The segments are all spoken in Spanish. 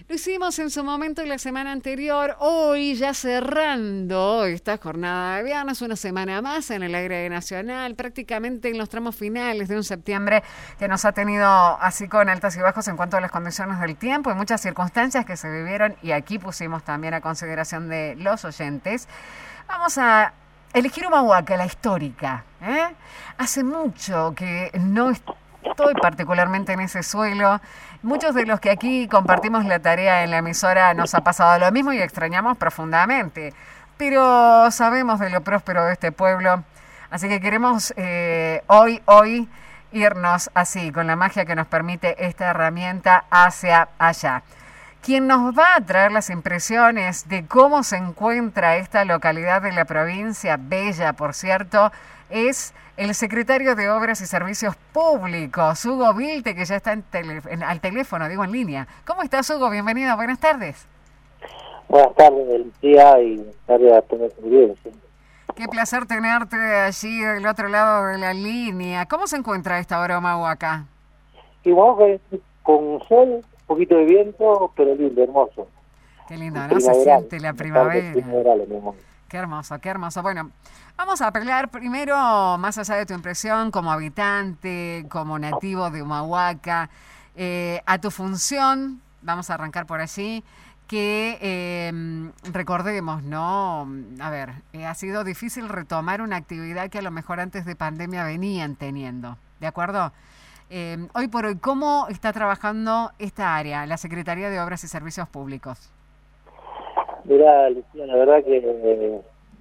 Lo hicimos en su momento la semana anterior, hoy ya cerrando esta jornada de viernes, una semana más en el aire nacional, prácticamente en los tramos finales de un septiembre que nos ha tenido así con altas y bajos en cuanto a las condiciones del tiempo y muchas circunstancias que se vivieron y aquí pusimos también a consideración de los oyentes. Vamos a elegir Humahuaca, la histórica. Hace mucho que no estoy particularmente en ese suelo. Muchos de los que aquí compartimos la tarea en la emisora nos ha pasado lo mismo y extrañamos profundamente. Pero sabemos de lo próspero de este pueblo. Así que queremos hoy irnos así, con la magia que nos permite esta herramienta hacia allá. Quien nos va a traer las impresiones de cómo se encuentra esta localidad de la provincia, bella por cierto, es el secretario de Obras y Servicios Públicos, Hugo Vilte, que ya está al teléfono, digo en línea. ¿Cómo estás, Hugo? Bienvenido, buenas tardes. Buenas tardes, Lucía, y buenas tardes a toda la audiencia. Qué placer tenerte allí del otro lado de la línea. ¿Cómo se encuentra esta hora Humahuaca? Y bueno, con sol, un poquito de viento, pero lindo, hermoso. Qué lindo, ¿no? Se siente la primavera. Qué hermoso, qué hermoso. Bueno, vamos a hablar primero, más allá de tu impresión como habitante, como nativo de Humahuaca, a tu función, vamos a arrancar por allí, que recordemos, ¿no? A ver, ha sido difícil retomar una actividad que a lo mejor antes de pandemia venían teniendo, ¿de acuerdo? Hoy por hoy, ¿cómo está trabajando esta área, la Secretaría de Obras y Servicios Públicos? Mira, Lucía, la verdad que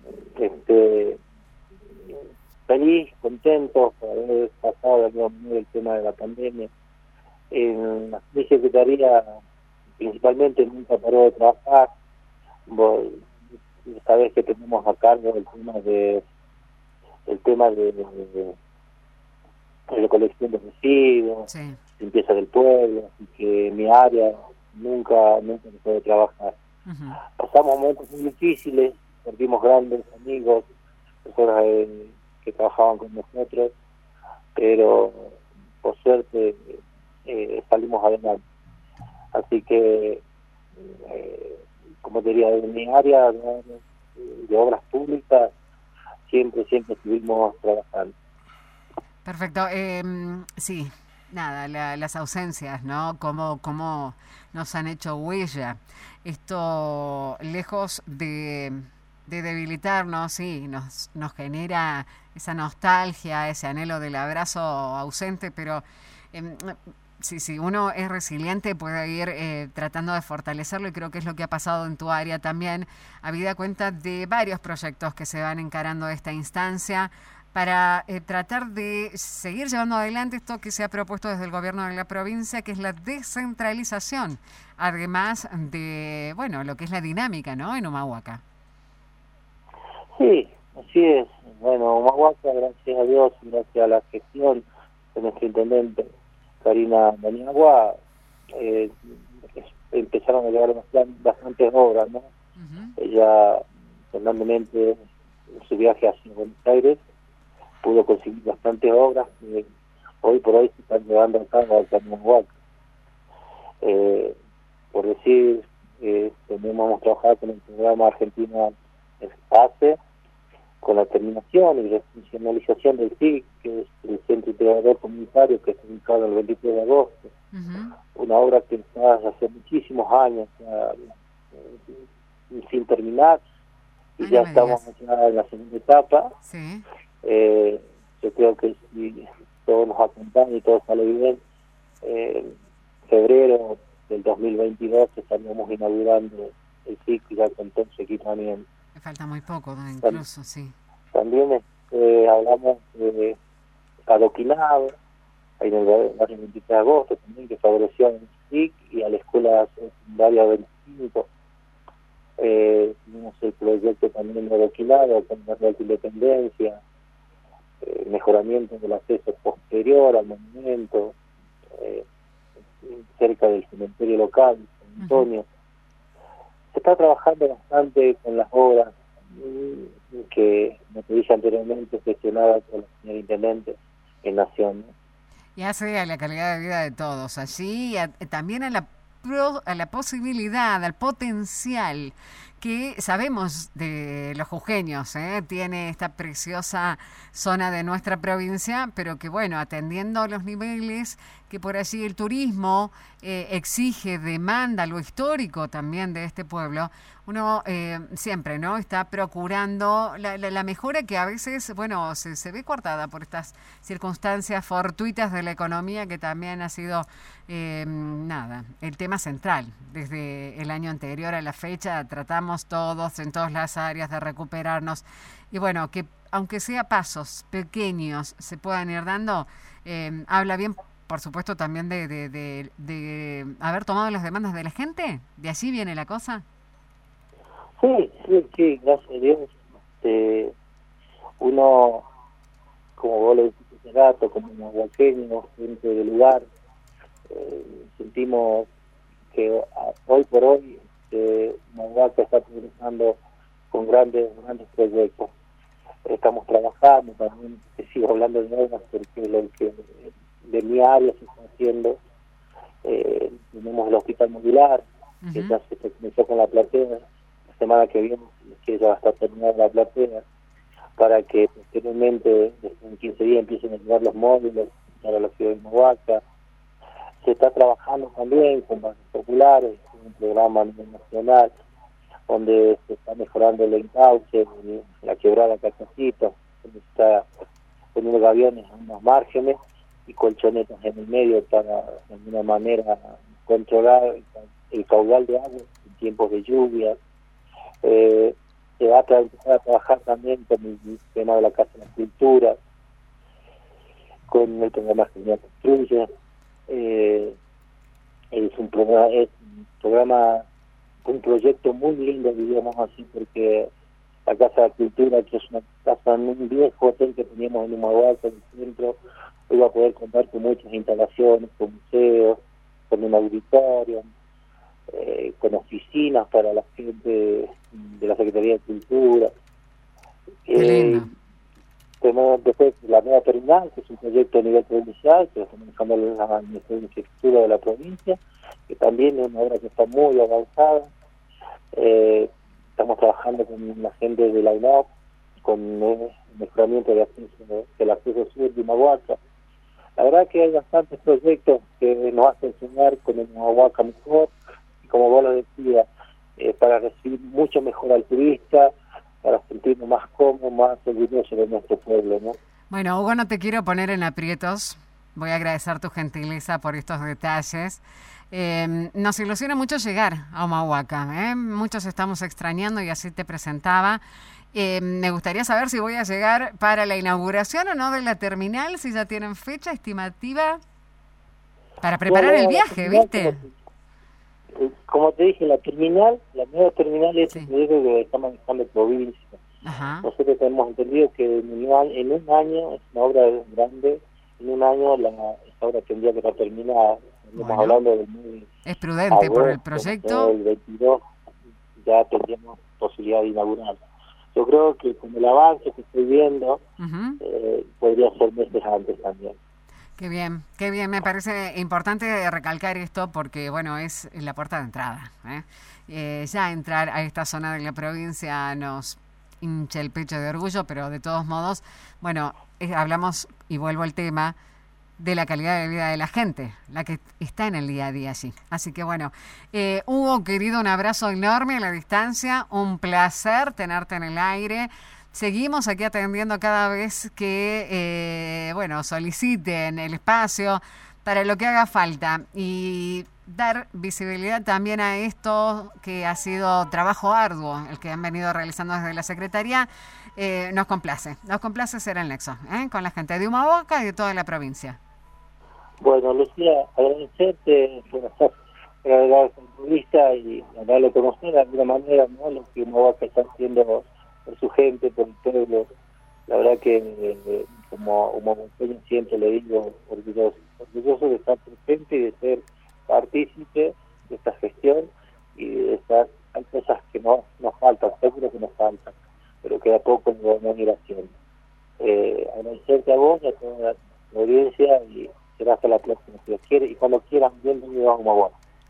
feliz, contento por haber pasado de alguna manera el tema de la pandemia. En mi secretaría principalmente nunca paró de trabajar. Vos sabés que tenemos a cargo el tema de la colección de residuos, sí, limpieza del pueblo, así que mi área nunca dejó de trabajar. Uh-huh. Pasamos momentos muy difíciles, perdimos grandes amigos, personas que trabajaban con nosotros, pero por suerte salimos adelante. Así que, como te diría, en mi área de obras públicas siempre estuvimos trabajando. Perfecto. Sí, nada, las ausencias, ¿no? Cómo nos han hecho huella. Esto, lejos de debilitarnos, sí, nos genera esa nostalgia, ese anhelo del abrazo ausente, pero si uno es resiliente puede ir tratando de fortalecerlo y creo que es lo que ha pasado en tu área también, habida cuenta de varios proyectos que se van encarando esta instancia para tratar de seguir llevando adelante esto que se ha propuesto desde el gobierno de la provincia, que es la descentralización, además de, bueno, lo que es la dinámica, ¿no?, en Humahuaca. Sí, así es. Bueno, Humahuaca, gracias a Dios, gracias a la gestión de nuestro intendente, Karina Maniagua, empezaron a llegar bastantes obras, ¿no? Uh-huh. Ella, constantemente, en su viaje hacia Buenos Aires, pudo conseguir bastantes obras que hoy por hoy se están llevando a cabo acá en Humahuaca. Por decir, hemos trabajado con el programa Argentina ACE, con la terminación y la funcionalización del CIC, que es el Centro Integrador Comunitario, que está ubicado el 23 de agosto. Uh-huh. Una obra que está hace muchísimos años sin terminar, y ya estamos ya en la segunda etapa. Sí. Yo creo que si todos nos acompañan y todo sale bien, en febrero del 2022 estaríamos inaugurando el CIC ya con todo su equipamiento. Me falta muy poco, ¿no? Incluso, sí. También hablamos de adoquinado, ahí en el barrio 23 de agosto también, que favoreció al CIC y a la escuela secundaria 25. Tenemos el proyecto también de adoquinado con la Real Independencia, mejoramiento del acceso posterior al monumento, cerca del cementerio local, San Antonio. Uh-huh. Se está trabajando bastante con las obras que, como te dije anteriormente, gestionadas por el señor intendente en Nación, ¿no? Y hace a la calidad de vida de todos allí, también a la a la posibilidad, al potencial que sabemos de los jujeños, tiene esta preciosa zona de nuestra provincia, pero que bueno, atendiendo los niveles que por allí el turismo exige, demanda, lo histórico también de este pueblo, uno siempre no está procurando la mejora que a veces, bueno, se ve cortada por estas circunstancias fortuitas de la economía, que también ha sido el tema central. Desde el año anterior a la fecha tratamos todos en todas las áreas de recuperarnos, y bueno, que aunque sea pasos pequeños se puedan ir dando, habla bien, por supuesto, también de haber tomado las demandas de la gente. ¿De allí viene la cosa? Sí, gracias a Dios. Uno, como vos lo dijiste hace rato, como huaqueños, gente del lugar, sentimos que hoy por hoy Huaca está progresando con grandes proyectos. Estamos trabajando también, te sigo hablando de obras porque lo que de mi área se está haciendo. Tenemos el hospital modular, que ya se comenzó con la platea. La semana que viene que ya va a estar terminada la platea, para que posteriormente, en 15 días, empiecen a llegar los módulos para la ciudad de Huaca. Se está trabajando también con barrios populares, un programa a nivel nacional, donde se está mejorando el encauce, la quebrada Cacacito, donde se está poniendo gaviones en los márgenes y colchonetas en el medio para, de alguna manera, controlar el caudal de agua en tiempos de lluvia. Se va a empezar a trabajar también con el tema de la Casa de la Cultura, con el programa Genial Construye. Es un programa, un proyecto muy lindo, diríamos así, porque la Casa de la Cultura, que es una casa en un viejo hotel que teníamos en Humahuaca, en el centro, hoy va a poder contar con muchas instalaciones, con museos, con un auditorio, con oficinas para la gente de la Secretaría de Cultura. Tenemos después la nueva terminal, que es un proyecto a nivel provincial, que lo está manejando la Ministerio de Infraestructura de la provincia, que también es una obra que está muy avanzada. Estamos trabajando con la gente de la UNOP, con el mejoramiento del acceso sur de Humahuaca. La verdad que hay bastantes proyectos que nos hacen soñar con el Humahuaca mejor, y como vos lo decías, para recibir mucho mejor al turista, para sentirnos más cómodos, más orgullosos de nuestro pueblo, ¿no? Bueno, Hugo, no te quiero poner en aprietos. Voy a agradecer tu gentileza por estos detalles. Nos ilusiona mucho llegar a Humahuaca, muchos estamos extrañando y así te presentaba. Me gustaría saber si voy a llegar para la inauguración o no de la terminal, si ya tienen fecha estimativa para preparar el viaje, ¿viste? Como te dije, la nueva terminal es un proyecto que está manejando provincia. Ajá. Nosotros tenemos entendido que en un año, es una obra grande, en un año esta obra tendría que estar terminada. Estamos hablando de es prudente agosto, por el proyecto. El 22 ya tendríamos posibilidad de inaugurar. Yo creo que con el avance que estoy viendo, podría ser meses antes también. Qué bien, me parece importante recalcar esto porque, bueno, es la puerta de entrada. Ya entrar a esta zona de la provincia nos hincha el pecho de orgullo, pero de todos modos, bueno, hablamos, y vuelvo al tema, de la calidad de vida de la gente, la que está en el día a día allí. Así que bueno, Hugo, querido, un abrazo enorme a la distancia, un placer tenerte en el aire. Seguimos aquí atendiendo cada vez que, soliciten el espacio para lo que haga falta y dar visibilidad también a esto que ha sido trabajo arduo, el que han venido realizando desde la Secretaría. Nos complace ser el nexo con la gente de Humahuaca y de toda la provincia. Bueno, Lucía, agradecerte por la entrevista y darle a conocer de alguna manera, ¿no?, lo que Humahuaca está haciendo por su gente, por el pueblo. La verdad que como humahuaqueño siempre le digo, orgulloso de estar presente y de ser partícipe de esta gestión y de estas, hay cosas que nos faltan, seguro que nos faltan, pero que a poco nos vamos a ir haciendo. Agradecerte a vos y a toda la audiencia y será hasta la próxima, si Dios quiere, y cuando quieran, bienvenidos a Humahuaca.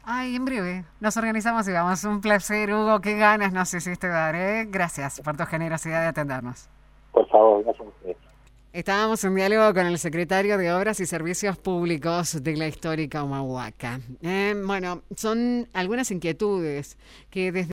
Ay, en breve nos organizamos y vamos. Un placer, Hugo. Qué ganas nos hiciste dar, ¿eh? Gracias por tu generosidad de atendernos. Por favor, gracias a ustedes. Estábamos en diálogo con el secretario de Obras y Servicios Públicos de la histórica Humahuaca. Bueno, son algunas inquietudes que desde